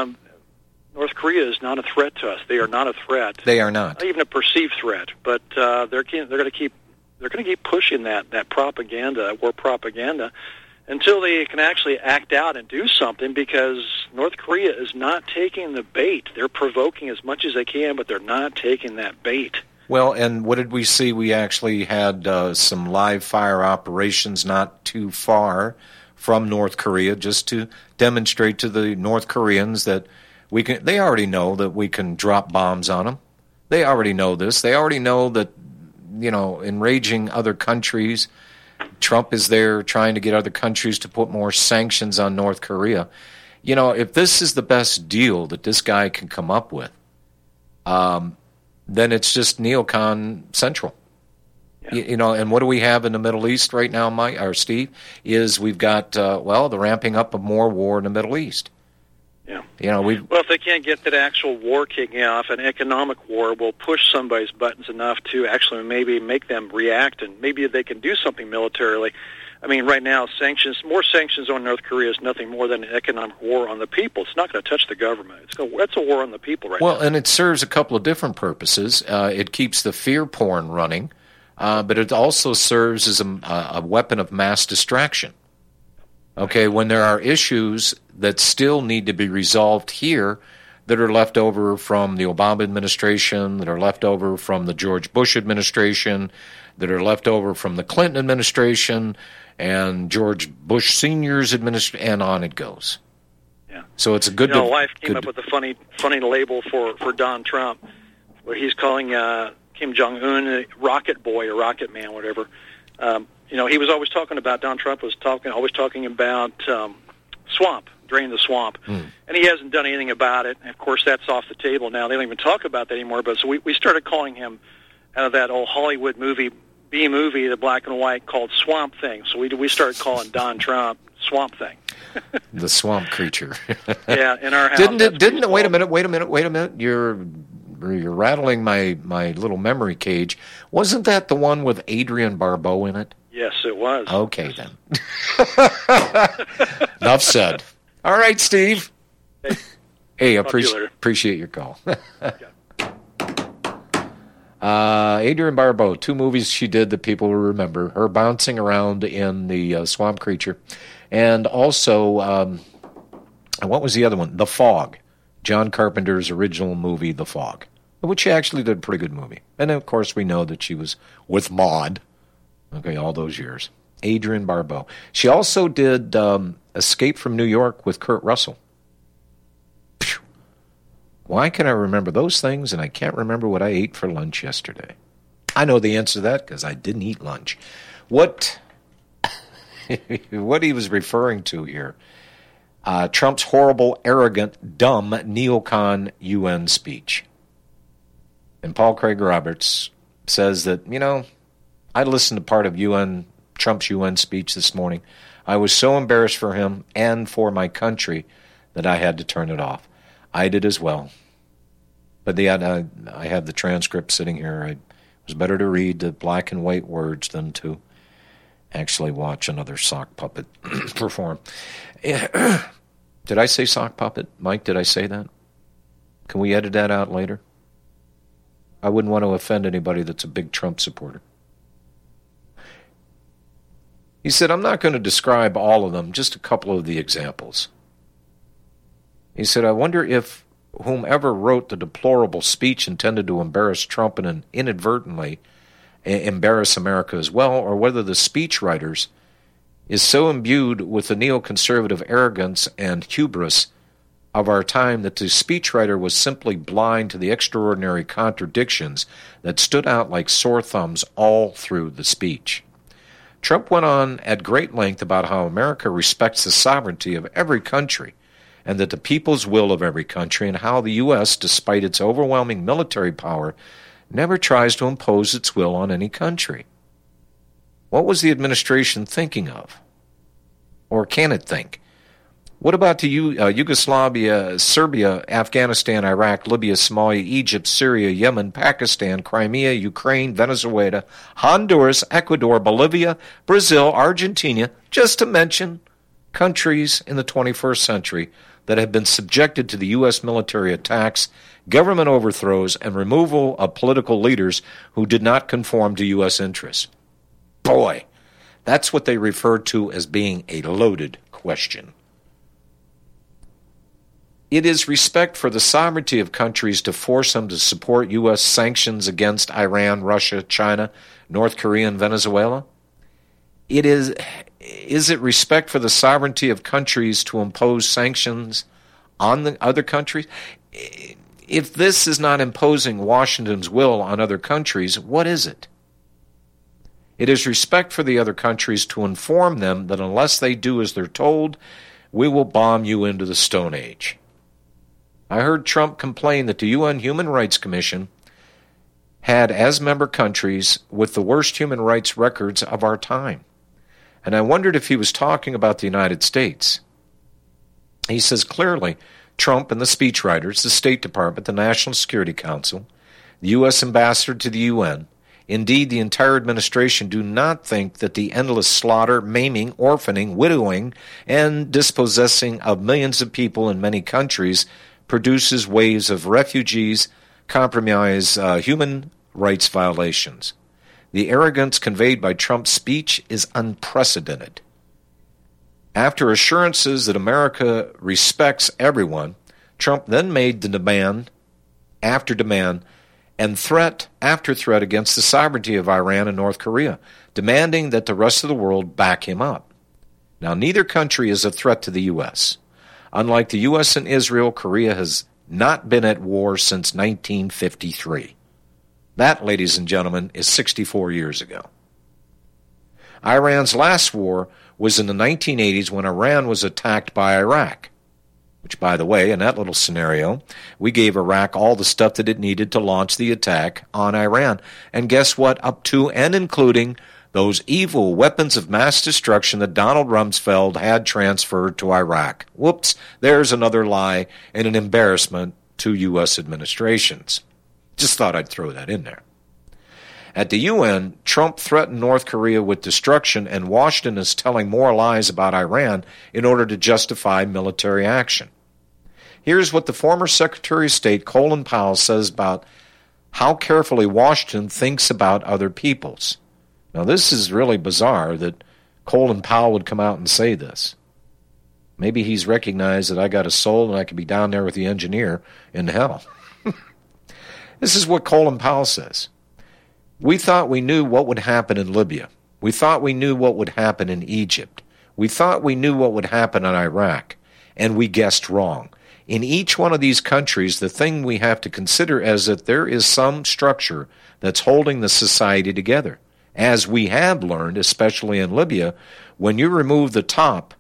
North Korea is not a threat to us. They are not a threat. They are not. Not even a perceived threat. But they're going to keep pushing that propaganda, war propaganda, until they can actually act out and do something. Because North Korea is not taking the bait. They're provoking as much as they can, but they're not taking that bait. Well, and what did we see? We actually had some live fire operations not too far from North Korea, just to demonstrate to the North Koreans that they already know that we can drop bombs on them. They already know this. They already know that, enraging other countries. Trump is there trying to get other countries to put more sanctions on North Korea. If this is the best deal that this guy can come up with, then it's just neocon central. Yeah. And what do we have in the Middle East right now, Mike or Steve? Is we've got the ramping up of more war in the Middle East. Yeah. Well, if they can't get that actual war kicking off, an economic war will push somebody's buttons enough to actually maybe make them react, and maybe they can do something militarily. Right now, more sanctions on North Korea is nothing more than an economic war on the people. It's not going to touch the government. It's a war on the people right now. Well, and it serves a couple of different purposes. It keeps the fear porn running, but it also serves as a weapon of mass distraction. Okay, when there are issues that still need to be resolved here that are left over from the Obama administration, that are left over from the George Bush administration, that are left over from the Clinton administration and George Bush Sr.'s administration, and on it goes. Yeah. So it's a good... Life came up with a funny label for Don Trump, where he's calling Kim Jong-un a rocket boy or rocket man, whatever. He was always talking about, Don Trump was always talking about swamp, drain the swamp. And he hasn't done anything about it. And of course, that's off the table now. They don't even talk about that anymore. But so we started calling him out of that old Hollywood movie, B-movie, the black and white, called Swamp Thing. So we started calling Don Trump Swamp Thing. The swamp creature. Yeah, in our house. Wait a minute. You're rattling my little memory cage. Wasn't that the one with Adrienne Barbeau in it? Yes, it was. Okay, then. Enough said. All right, Steve. Hey, appreciate your call. Adrienne Barbeau, 2 movies she did that people will remember. Her bouncing around in the Swamp Creature. And also, what was the other one? The Fog. John Carpenter's original movie, The Fog. Which she actually did a pretty good movie. And, of course, we know that she was with Maude Okay, all those years. Adrienne Barbeau. She also did Escape from New York with Kurt Russell. Phew. Why can I remember those things and I can't remember what I ate for lunch yesterday? I know the answer to that because I didn't eat lunch. What he was referring to here, Trump's horrible, arrogant, dumb neocon UN speech. And Paul Craig Roberts says that, I listened to part of Trump's UN speech this morning. I was so embarrassed for him and for my country that I had to turn it off. I did as well. But I have the transcript sitting here. It was better to read the black and white words than to actually watch another sock puppet perform. Did I say sock puppet? Mike, did I say that? Can we edit that out later? I wouldn't want to offend anybody that's a big Trump supporter. He said, I'm not going to describe all of them, just a couple of the examples. He said, I wonder if whomever wrote the deplorable speech intended to embarrass Trump and inadvertently embarrass America as well, or whether the speechwriters is so imbued with the neoconservative arrogance and hubris of our time that the speechwriter was simply blind to the extraordinary contradictions that stood out like sore thumbs all through the speech. Trump went on at great length about how America respects the sovereignty of every country and that the people's will of every country, and how the U.S., despite its overwhelming military power, never tries to impose its will on any country. What was the administration thinking of? Or can it think? What about the Yugoslavia, Serbia, Afghanistan, Iraq, Libya, Somalia, Egypt, Syria, Yemen, Pakistan, Crimea, Ukraine, Venezuela, Honduras, Ecuador, Bolivia, Brazil, Argentina, just to mention countries in the 21st century that have been subjected to the U.S. military attacks, government overthrows, and removal of political leaders who did not conform to U.S. interests? Boy, that's what they refer to as being a loaded question. It is respect for the sovereignty of countries to force them to support U.S. sanctions against Iran, Russia, China, North Korea, and Venezuela? Is it respect for the sovereignty of countries to impose sanctions on the other countries? If this is not imposing Washington's will on other countries, what is it? It is respect for the other countries to inform them that unless they do as they're told, we will bomb you into the Stone Age. I heard Trump complain that the UN Human Rights Commission had as member countries with the worst human rights records of our time. And I wondered if he was talking about the United States. He says clearly, Trump and the speechwriters, the State Department, the National Security Council, the U.S. ambassador to the UN, indeed the entire administration, do not think that the endless slaughter, maiming, orphaning, widowing, and dispossessing of millions of people in many countries produces waves of refugees, compromise human rights violations. The arrogance conveyed by Trump's speech is unprecedented. After assurances that America respects everyone, Trump then made the demand after demand and threat after threat against the sovereignty of Iran and North Korea, demanding that the rest of the world back him up. Now, neither country is a threat to the U.S. Unlike the U.S. and Israel, Korea has not been at war since 1953. That, ladies and gentlemen, is 64 years ago. Iran's last war was in the 1980s when Iran was attacked by Iraq, which, by the way, in that little scenario, we gave Iraq all the stuff that it needed to launch the attack on Iran. And guess what? Up to and including those evil weapons of mass destruction that Donald Rumsfeld had transferred to Iraq. Whoops, there's another lie and an embarrassment to U.S. administrations. Just thought I'd throw that in there. At the UN, Trump threatened North Korea with destruction, and Washington is telling more lies about Iran in order to justify military action. Here's what the former Secretary of State, Colin Powell, says about how carefully Washington thinks about other peoples. Now, this is really bizarre that Colin Powell would come out and say this. Maybe he's recognized that I got a soul and I could be down there with the engineer in hell. This is what Colin Powell says. We thought we knew what would happen in Libya. We thought we knew what would happen in Egypt. We thought we knew what would happen in Iraq, and we guessed wrong. In each one of these countries, the thing we have to consider is that there is some structure that's holding the society together. As we have learned, especially in Libya, when you remove the top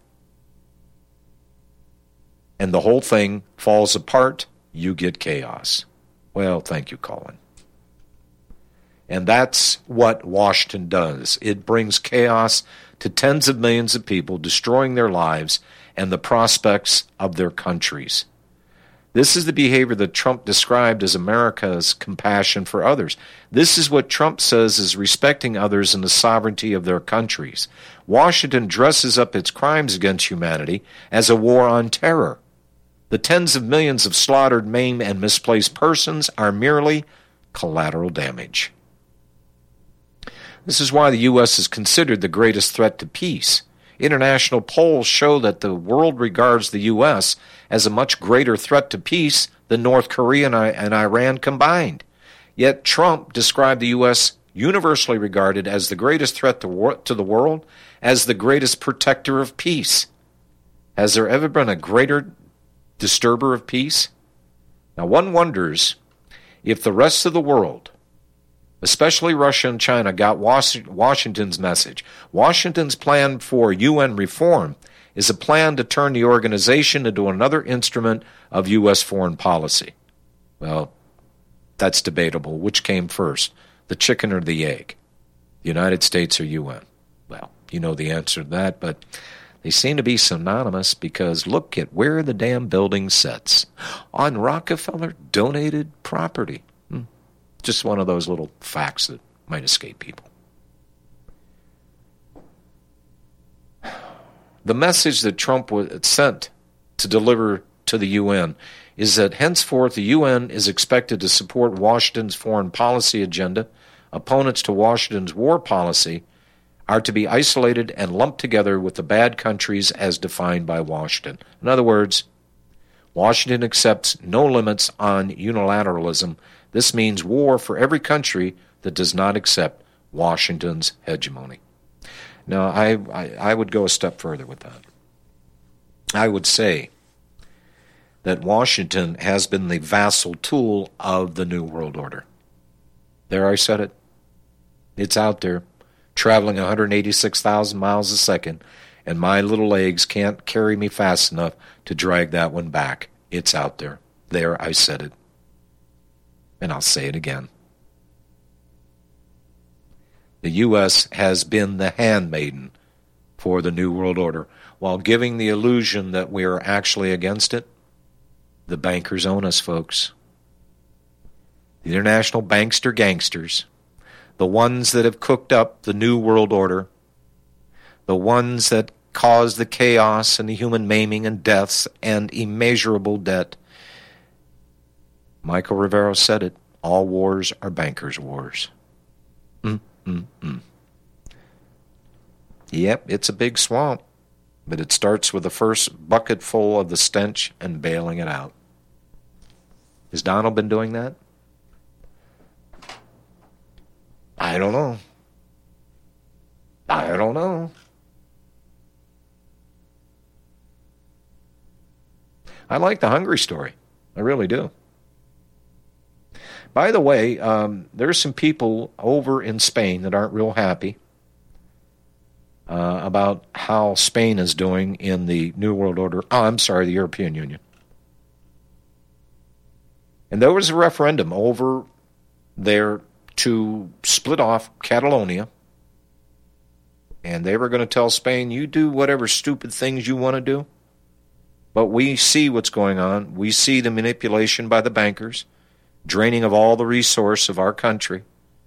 and the whole thing falls apart, you get chaos. Well, thank you, Colin. And that's what Washington does. It brings chaos to tens of millions of people, destroying their lives and the prospects of their countries. This is the behavior that Trump described as America's compassion for others. This is what Trump says is respecting others and the sovereignty of their countries. Washington dresses up its crimes against humanity as a war on terror. The tens of millions of slaughtered, maimed, and misplaced persons are merely collateral damage. This is why the U.S. is considered the greatest threat to peace. International polls show that the world regards the U.S. as a much greater threat to peace than North Korea and Iran combined. Yet Trump described the U.S. universally regarded as the greatest threat to the world, as the greatest protector of peace. Has there ever been a greater disturber of peace? Now one wonders if the rest of the world, especially Russia and China, got Washington's message. Washington's plan for UN reform is a plan to turn the organization into another instrument of U.S. foreign policy. Well, that's debatable. Which came first, the chicken or the egg? The United States or UN? Well, you know the answer to that, but they seem to be synonymous because look at where the damn building sits. On Rockefeller-donated property. Just one of those little facts that might escape people. The message that Trump sent to deliver to the UN is that henceforth the UN is expected to support Washington's foreign policy agenda. Opponents to Washington's war policy are to be isolated and lumped together with the bad countries as defined by Washington. In other words, Washington accepts no limits on unilateralism. This means war for every country that does not accept Washington's hegemony. Now, I would go a step further with that. I would say that Washington has been the vassal tool of the New World Order. There, I said it. It's out there, traveling 186,000 miles a second, and my little legs can't carry me fast enough to drag that one back. It's out there. There, I said it. And I'll say it again. The U.S. has been the handmaiden for the New World Order. While giving the illusion that we are actually against it, the bankers own us, folks. The international bankster gangsters, the ones that have cooked up the New World Order, the ones that caused the chaos and the human maiming and deaths and immeasurable debt. Michael Rivero said it. All wars are bankers' wars. Yep, it's a big swamp, but it starts with the first bucket full of the stench and bailing it out. Has Donald been doing that? I don't know. I don't know. I like the Hungary story. I really do. By the way, there's some people over in Spain that aren't real happy about how Spain is doing in the New World Order. Oh, I'm sorry, the European Union. And there was a referendum over there to split off Catalonia. And they were going to tell Spain, you do whatever stupid things you want to do. But we see what's going on. We see the manipulation by the bankers, draining of all the resource of our country.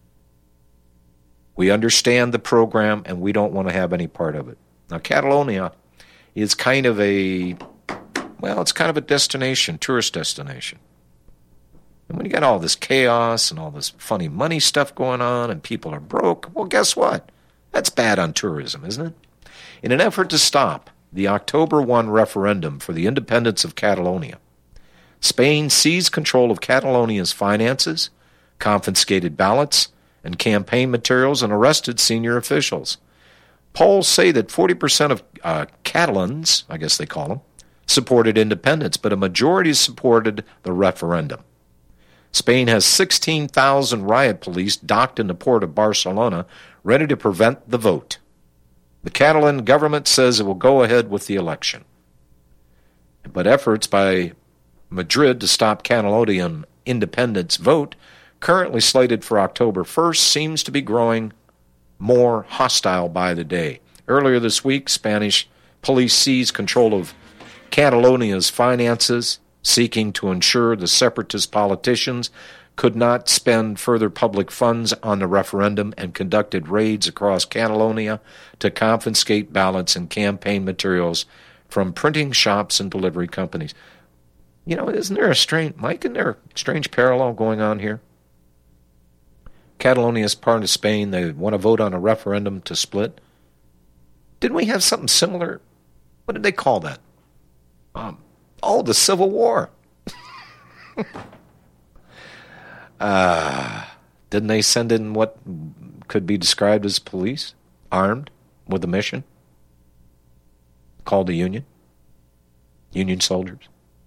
We understand the program, and we don't want to have any part of it. Now, Catalonia is kind of a destination, tourist destination. And when you got all this chaos and all this funny money stuff going on and people are broke, well, guess what? That's bad on tourism, isn't it? In an effort to stop the October 1 referendum for the independence of Catalonia, Spain seized control of Catalonia's finances, confiscated ballots, and campaign materials and arrested senior officials. Polls say that 40% of Catalans, I guess they call them, supported independence, but a majority supported the referendum. Spain has 16,000 riot police docked in the port of Barcelona, ready to prevent the vote. The Catalan government says it will go ahead with the election. But efforts by Madrid to stop Catalonian independence vote, currently slated for October 1st, seems to be growing more hostile by the day. Earlier this week, Spanish police seized control of Catalonia's finances, seeking to ensure the separatist politicians could not spend further public funds on the referendum, and conducted raids across Catalonia to confiscate ballots and campaign materials from printing shops and delivery companies. You know, isn't there a strange parallel going on here? Catalonia is part of Spain. They want to vote on a referendum to split. Didn't we have something similar? What did they call that? The Civil War. Didn't they send in what could be described as police, armed, with a mission? Called the Union? Union soldiers?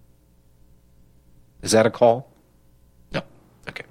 Is that a call? No. Okay.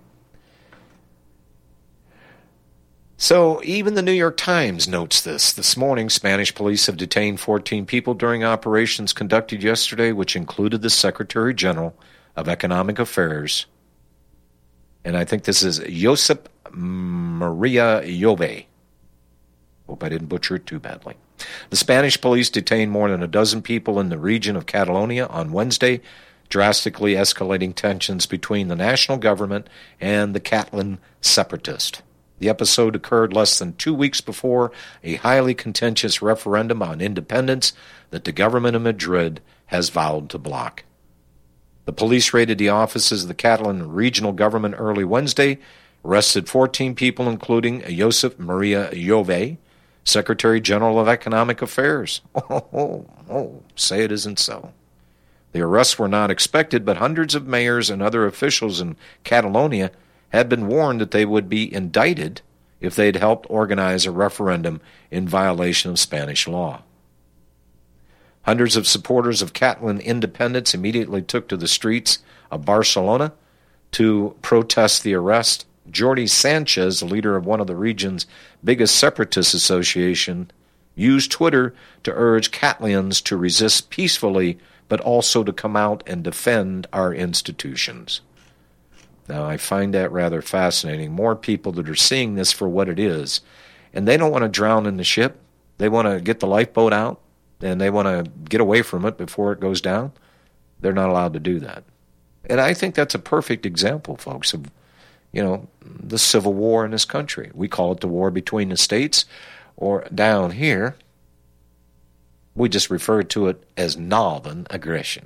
So even the New York Times notes this. This morning, Spanish police have detained 14 people during operations conducted yesterday, which included the Secretary General of Economic Affairs. And I think this is Josep Maria Jove. Hope I didn't butcher it too badly. The Spanish police detained more than a dozen people in the region of Catalonia on Wednesday, drastically escalating tensions between the national government and the Catalan separatists. The episode occurred less than 2 weeks before a highly contentious referendum on independence that the government of Madrid has vowed to block. The police raided the offices of the Catalan regional government early Wednesday, arrested 14 people, including Josep Maria Jove, Secretary General of Economic Affairs. Say it isn't so. The arrests were not expected, but hundreds of mayors and other officials in Catalonia had been warned that they would be indicted if they'd helped organize a referendum in violation of Spanish law. Hundreds of supporters of Catalan independence immediately took to the streets of Barcelona to protest the arrest. Jordi Sanchez, the leader of one of the region's biggest separatist association, used Twitter to urge Catalans to resist peacefully, but also to come out and defend our institutions. Now, I find that rather fascinating. More people that are seeing this for what it is, and they don't want to drown in the ship. They want to get the lifeboat out, and they want to get away from it before it goes down. They're not allowed to do that. And I think that's a perfect example, folks, of, the Civil War in this country. We call it the war between the states, or down here, we just refer to it as northern aggression.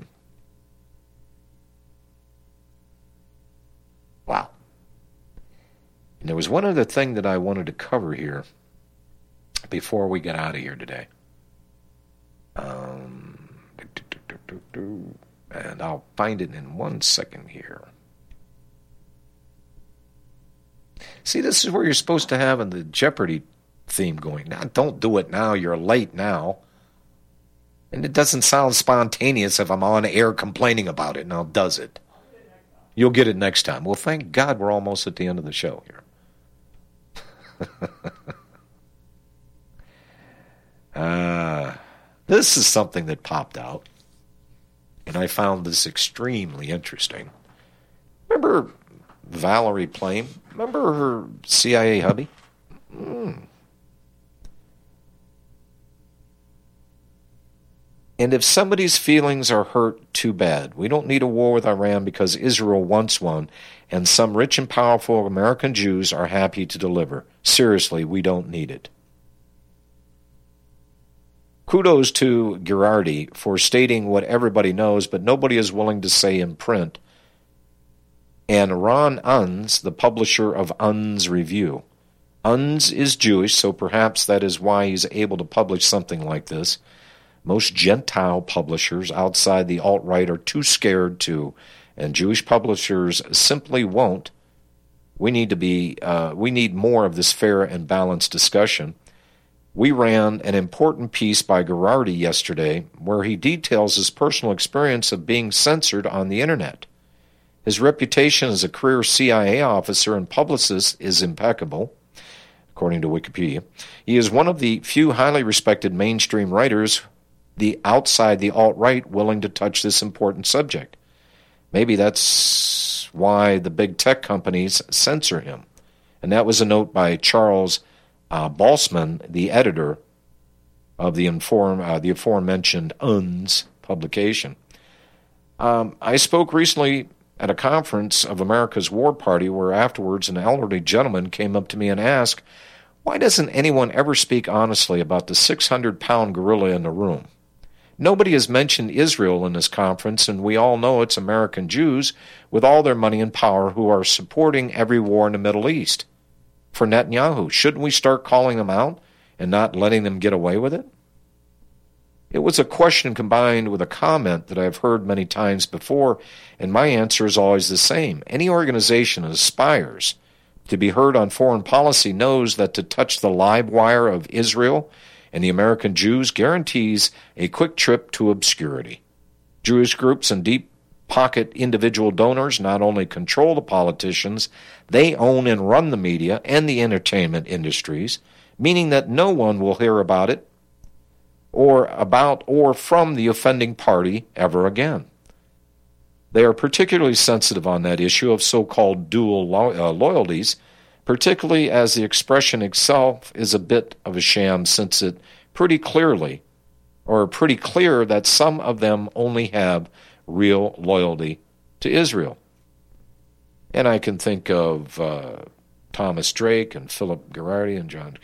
Wow. And there was one other thing that I wanted to cover here before we get out of here today. And I'll find it in 1 second here. See, this is where you're supposed to have the Jeopardy theme going. Now, don't do it now. You're late now. And it doesn't sound spontaneous if I'm on air complaining about it. Now, does it? You'll get it next time. Well, thank God we're almost at the end of the show here. This is something that popped out, and I found this extremely interesting. Remember Valerie Plame? Remember her CIA hubby? And if somebody's feelings are hurt, too bad. We don't need a war with Iran because Israel wants one, and some rich and powerful American Jews are happy to deliver. Seriously, we don't need it. Kudos to Girardi for stating what everybody knows, but nobody is willing to say in print. And Ron Unz, the publisher of Unz Review. Unz is Jewish, so perhaps that is why he's able to publish something like this. Most Gentile publishers outside the alt-right are too scared to, and Jewish publishers simply won't. We need more of this fair and balanced discussion. We ran an important piece by Girardi yesterday where he details his personal experience of being censored on the internet. His reputation as a career CIA officer and publicist is impeccable, according to Wikipedia. He is one of the few highly respected mainstream writers outside the alt-right willing to touch this important subject. Maybe that's why the big tech companies censor him. And that was a note by Charles Balsman, the editor of the aforementioned UNS publication. I spoke recently at a conference of America's War Party where afterwards an elderly gentleman came up to me and asked, why doesn't anyone ever speak honestly about the 600-pound gorilla in the room? Nobody has mentioned Israel in this conference, and we all know it's American Jews with all their money and power who are supporting every war in the Middle East. For Netanyahu, shouldn't we start calling them out and not letting them get away with it? It was a question combined with a comment that I've heard many times before, and my answer is always the same. Any organization that aspires to be heard on foreign policy knows that to touch the live wire of Israel and the American Jews guarantees a quick trip to obscurity. Jewish groups and deep-pocket individual donors not only control the politicians, they own and run the media and the entertainment industries, meaning that no one will hear about it or from the offending party ever again. They are particularly sensitive on that issue of so-called dual loyalties, particularly as the expression itself is a bit of a sham, since it pretty clear that some of them only have real loyalty to Israel. And I can think of Thomas Drake and Philip Girardi and John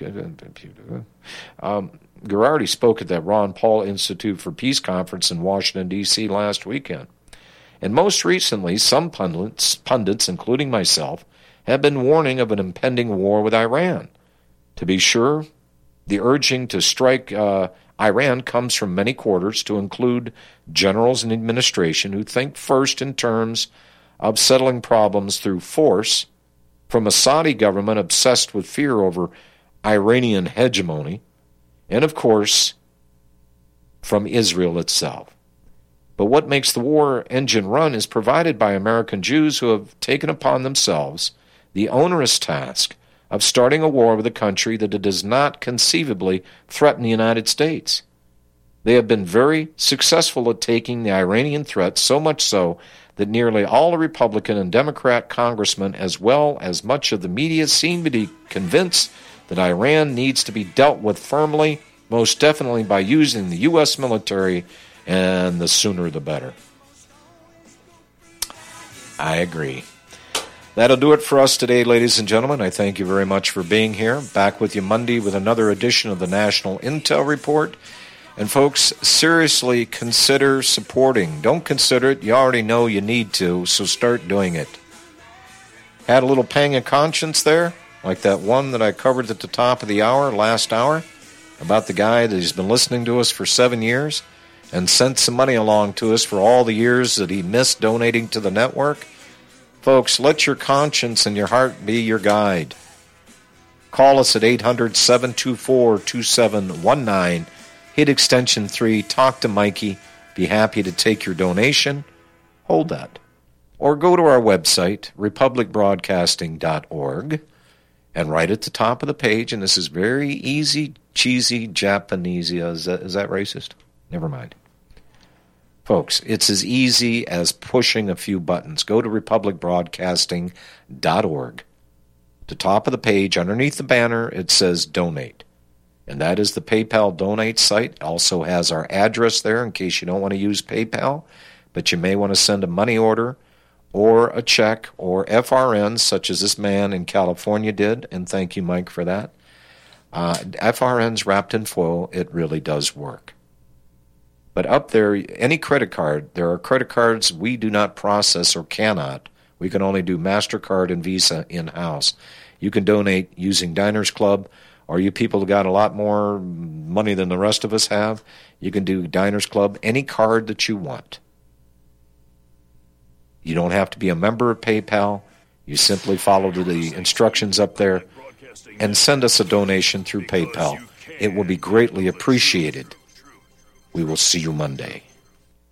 Girardi spoke at that Ron Paul Institute for Peace conference in Washington, D.C. last weekend. And most recently, some pundits, including myself, have been warning of an impending war with Iran. To be sure, the urging to strike Iran comes from many quarters, to include generals and administration who think first in terms of settling problems through force, from a Saudi government obsessed with fear over Iranian hegemony, and of course, from Israel itself. But what makes the war engine run is provided by American Jews who have taken upon themselves the onerous task of starting a war with a country that does not conceivably threaten the United States. They have been very successful at taking the Iranian threat, so much so that nearly all the Republican and Democrat congressmen, as well as much of the media, seem to be convinced that Iran needs to be dealt with firmly, most definitely by using the U.S. military, and the sooner the better. I agree. That'll do it for us today, ladies and gentlemen. I thank you very much for being here. Back with you Monday with another edition of the National Intel Report. And folks, seriously consider supporting. Don't consider it. You already know you need to, so start doing it. Had a little pang of conscience there, like that one that I covered at the top of the hour, last hour, about the guy that has been listening to us for 7 years and sent some money along to us for all the years that he missed donating to the network. Folks, let your conscience and your heart be your guide. Call us at 800-724-2719. Hit extension 3. Talk to Mikey. Be happy to take your donation. Hold that. Or go to our website, republicbroadcasting.org, and right at the top of the page, and this is very easy, cheesy, Japanesia. Is that racist? Never mind. Folks, it's as easy as pushing a few buttons. Go to republicbroadcasting.org. At the top of the page, underneath the banner, it says Donate. And that is the PayPal Donate site. It also has our address there in case you don't want to use PayPal, but you may want to send a money order or a check or FRNs, such as this man in California did, and thank you, Mike, for that. FRNs wrapped in foil, it really does work. But up there, any credit card, there are credit cards we do not process or cannot. We can only do MasterCard and Visa in-house. You can donate using Diners Club, or you people who got a lot more money than the rest of us have, you can do Diners Club, any card that you want. You don't have to be a member of PayPal. You simply follow the instructions up there and send us a donation through PayPal. It will be greatly appreciated. We will see you Monday.